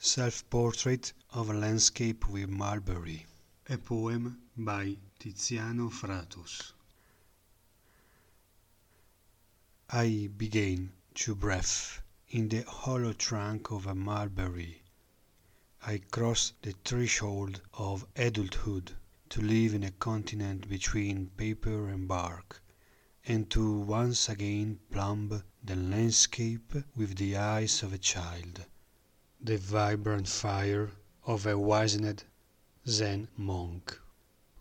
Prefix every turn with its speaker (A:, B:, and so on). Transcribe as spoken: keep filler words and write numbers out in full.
A: Self-Portrait of a Landscape with Mulberry. A poem by Tiziano Fratos. I began to breathe in the hollow trunk of a mulberry. I crossed the threshold of adulthood to live in a continent between paper and bark, and to once again plumb the landscape with the eyes of a child, the vibrant fire of a wizened Zen monk.